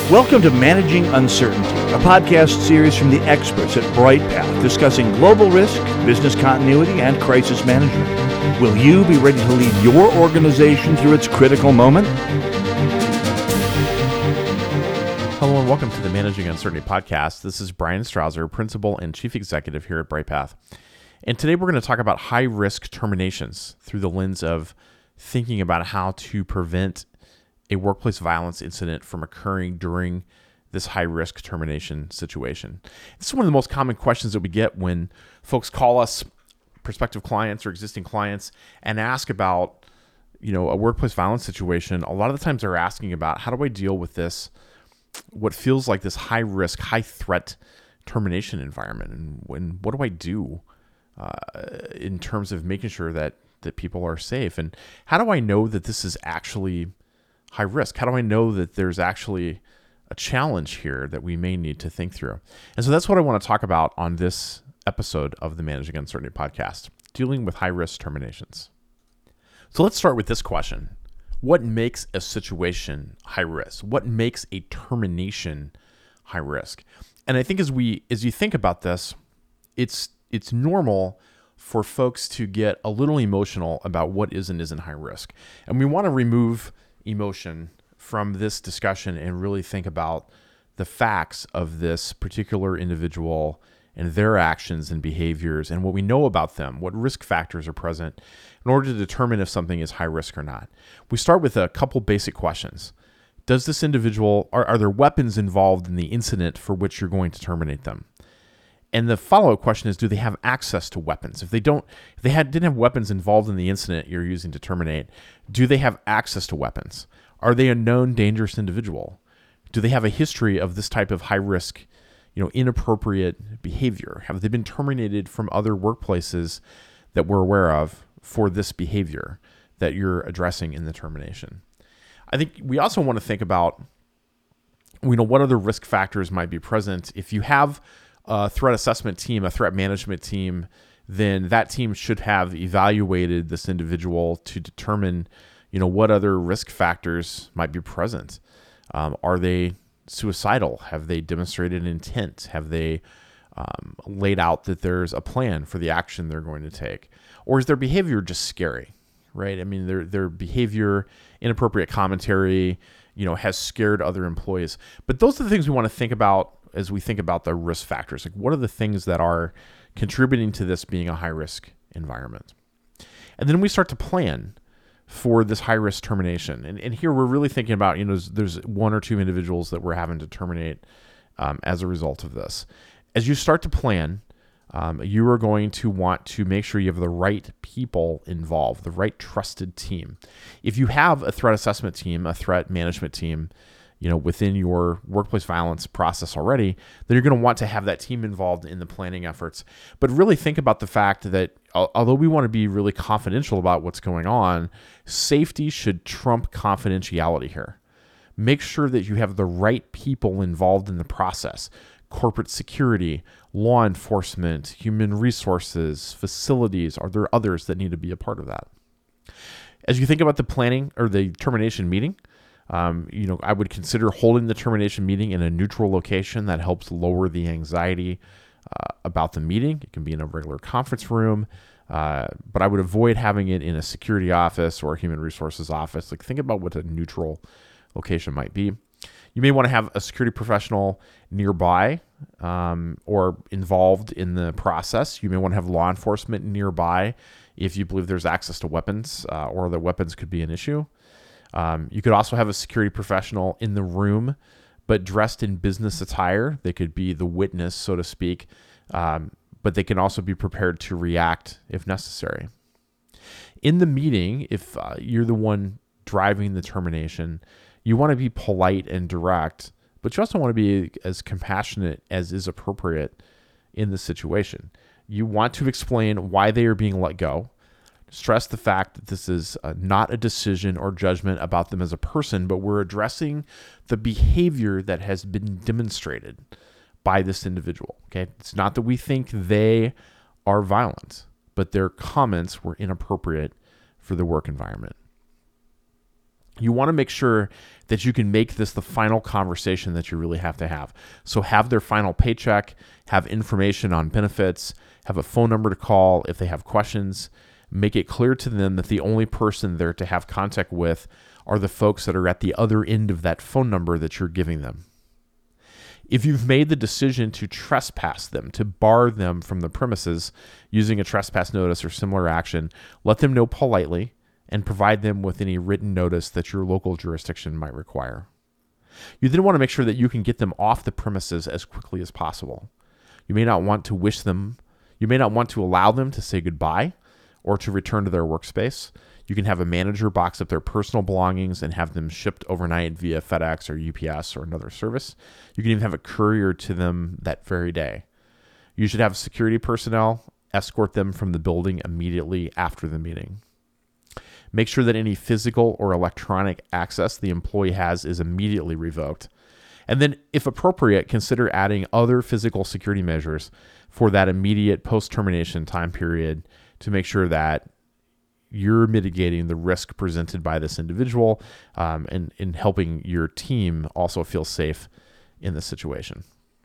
Welcome to Managing Uncertainty, a podcast series from the experts at BrightPath discussing global risk, business continuity, and crisis management. Will you be ready to lead your organization through its critical moment? Hello and welcome to the Managing Uncertainty podcast. This is Brian Strouser, Principal and Chief Executive here at BrightPath. And today we're going to talk about high-risk terminations through the lens of thinking about how to prevent a workplace violence incident from occurring during this high-risk termination situation. This is one of the most common questions that we get when folks call us, prospective clients or existing clients, and ask about, a workplace violence situation. A lot of the times they're asking about, how do I deal with this, what feels like this high-risk, high-threat termination environment, and what do I do in terms of making sure that people are safe? And how do I know that this is actually high risk? How do I know that there's actually a challenge here that we may need to think through? And so that's what I want to talk about on this episode of the Managing Uncertainty podcast, dealing with high risk terminations. So let's start with this question. What makes a situation high risk? What makes a termination high risk? And I think as you think about this, it's normal for folks to get a little emotional about what is and isn't high risk. And we want to remove emotion from this discussion and really think about the facts of this particular individual and their actions and behaviors and what we know about them, what risk factors are present in order to determine if something is high risk or not. We start with a couple basic questions. Does this individual, are there weapons involved in the incident for which you're going to terminate them? And the follow-up question is, do they have access to weapons? If they didn't have weapons involved in the incident you're using to terminate, do they have access to weapons? Are they a known dangerous individual? Do they have a history of this type of high-risk, inappropriate behavior? Have they been terminated from other workplaces that we're aware of for this behavior that you're addressing in the termination? I think we also want to think about, what other risk factors might be present. If you have a threat assessment team, a threat management team, then that team should have evaluated this individual to determine, what other risk factors might be present. Are they suicidal? Have they demonstrated intent? Have they laid out that there's a plan for the action they're going to take? Or is their behavior just scary, right? I mean, their behavior, inappropriate commentary, has scared other employees. But those are the things we want to think about as we think about the risk factors. Like, what are the things that are contributing to this being a high-risk environment? And then we start to plan for this high-risk termination. And here we're really thinking about, there's one or two individuals that we're having to terminate as a result of this. As you start to plan, you are going to want to make sure you have the right people involved, the right trusted team. If you have a threat assessment team, a threat management team, within your workplace violence process already, then you're going to want to have that team involved in the planning efforts. But really think about the fact that although we want to be really confidential about what's going on, safety should trump confidentiality here. Make sure that you have the right people involved in the process. Corporate security, law enforcement, human resources, facilities. Are there others that need to be a part of that? As you think about the planning or the termination meeting, I would consider holding the termination meeting in a neutral location that helps lower the anxiety about the meeting. It can be in a regular conference room, but I would avoid having it in a security office or a human resources office. Think about what a neutral location might be. You may want to have a security professional nearby or involved in the process. You may want to have law enforcement nearby if you believe there's access to weapons or that weapons could be an issue. You could also have a security professional in the room, but dressed in business attire. They could be the witness, so to speak, but they can also be prepared to react if necessary. In the meeting, if you're the one driving the termination, you want to be polite and direct, but you also want to be as compassionate as is appropriate in the situation. You want to explain why they are being let go. Stress the fact that this is not a decision or judgment about them as a person, but we're addressing the behavior that has been demonstrated by this individual. Okay, it's not that we think they are violent, but their comments were inappropriate for the work environment. You want to make sure that you can make this the final conversation that you really have to have. So have their final paycheck, have information on benefits, have a phone number to call if they have questions. Make it clear to them that the only person they're to have contact with are the folks that are at the other end of that phone number that you're giving them. If you've made the decision to trespass them, to bar them from the premises using a trespass notice or similar action, let them know politely and provide them with any written notice that your local jurisdiction might require. You then want to make sure that you can get them off the premises as quickly as possible. You may not want to allow them to say goodbye or to return to their workspace. You can have a manager box up their personal belongings and have them shipped overnight via FedEx or UPS or another service. You can even have a courier to them that very day. You should have security personnel escort them from the building immediately after the meeting. Make sure that any physical or electronic access the employee has is immediately revoked. And then, if appropriate, consider adding other physical security measures for that immediate post-termination time period to make sure that you're mitigating the risk presented by this individual and in helping your team also feel safe in this situation.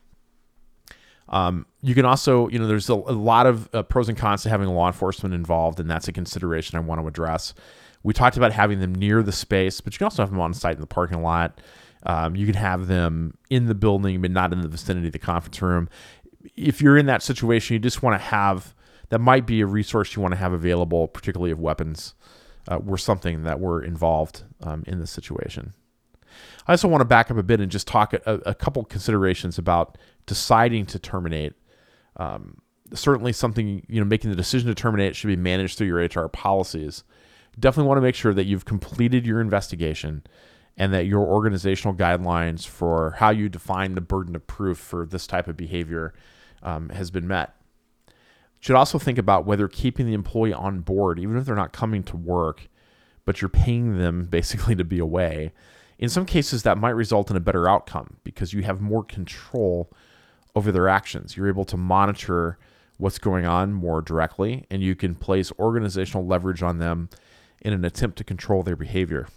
You can also, there's a lot of pros and cons to having law enforcement involved, and that's a consideration I want to address. We talked about having them near the space, but you can also have them on site in the parking lot. You can have them in the building, but not in the vicinity of the conference room. If you're in that situation, you just want to have, that might be a resource you want to have available, particularly if weapons were something that were involved in this situation. I also want to back up a bit and just talk a couple considerations about deciding to terminate. Certainly something, making the decision to terminate should be managed through your HR policies. Definitely want to make sure that you've completed your investigation and that your organizational guidelines for how you define the burden of proof for this type of behavior has been met. Should also think about whether keeping the employee on board, even if they're not coming to work, but you're paying them basically to be away. In some cases, that might result in a better outcome because you have more control over their actions. You're able to monitor what's going on more directly, and you can place organizational leverage on them in an attempt to control their behavior.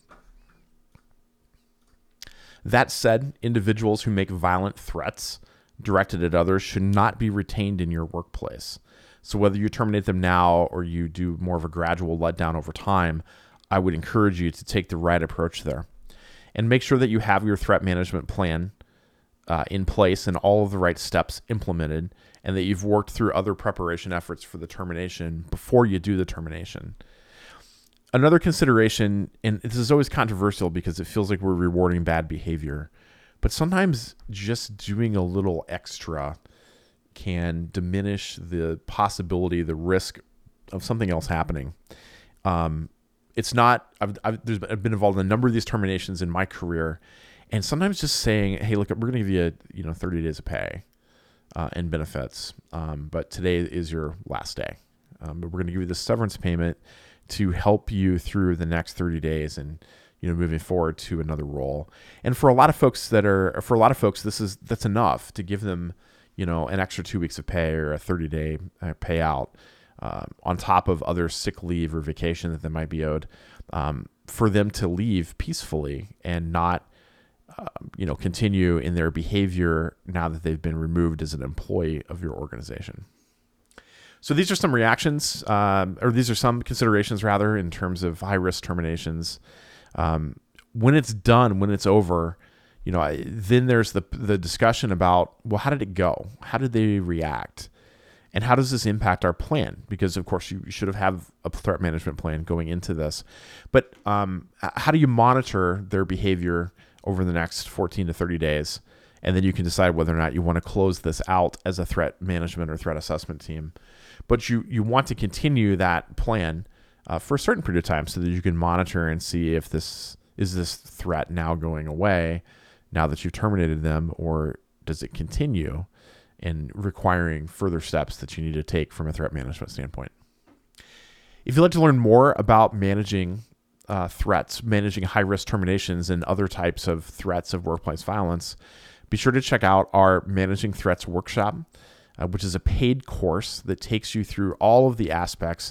That said, individuals who make violent threats directed at others should not be retained in your workplace. So whether you terminate them now or you do more of a gradual letdown over time, I would encourage you to take the right approach there. And make sure that you have your threat management plan in place and all of the right steps implemented, and that you've worked through other preparation efforts for the termination before you do the termination. Another consideration, and this is always controversial because it feels like we're rewarding bad behavior, but sometimes just doing a little extra can diminish the possibility, the risk of something else happening. It's not, I've been involved in a number of these terminations in my career, and sometimes just saying, hey, look, we're going to give you 30 days of pay and benefits, but today is your last day. But we're going to give you the severance payment to help you through the next 30 days and moving forward to another role. And for a lot of folks, that's enough to give them an extra 2 weeks of pay or a 30-day payout on top of other sick leave or vacation that they might be owed, for them to leave peacefully and not continue in their behavior now that they've been removed as an employee of your organization. So these are some reactions, or these are some considerations rather, in terms of high-risk terminations. When it's done, when it's over, then there's the discussion about, well, how did it go? How did they react? And how does this impact our plan? Because, of course, you should have a threat management plan going into this. But how do you monitor their behavior over the next 14 to 30 days? And then you can decide whether or not you want to close this out as a threat management or threat assessment team. But you want to continue that plan for a certain period of time so that you can monitor and see if this threat now going away now that you've terminated them, or does it continue and requiring further steps that you need to take from a threat management standpoint. If you'd like to learn more about managing threats, managing high-risk terminations, and other types of threats of workplace violence, be sure to check out our Managing Threats workshop, which is a paid course that takes you through all of the aspects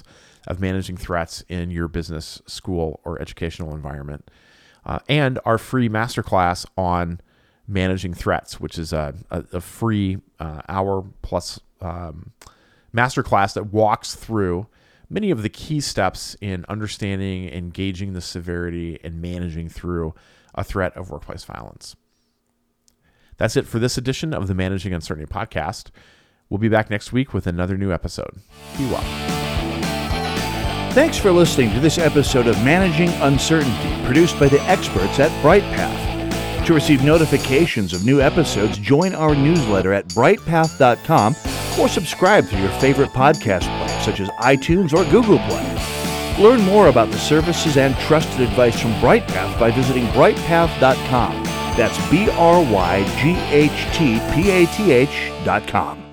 of managing threats in your business, school, or educational environment. And our free masterclass on managing threats, which is a free hour plus masterclass that walks through many of the key steps in understanding, engaging the severity, and managing through a threat of workplace violence. That's it for this edition of the Managing Uncertainty podcast. We'll be back next week with another new episode. Be well. Thanks for listening to this episode of Managing Uncertainty, produced by the experts at BrightPath. To receive notifications of new episodes, join our newsletter at brightpath.com or subscribe through your favorite podcast player, such as iTunes or Google Play. Learn more about the services and trusted advice from BrightPath by visiting brightpath.com. That's BrightPath.com.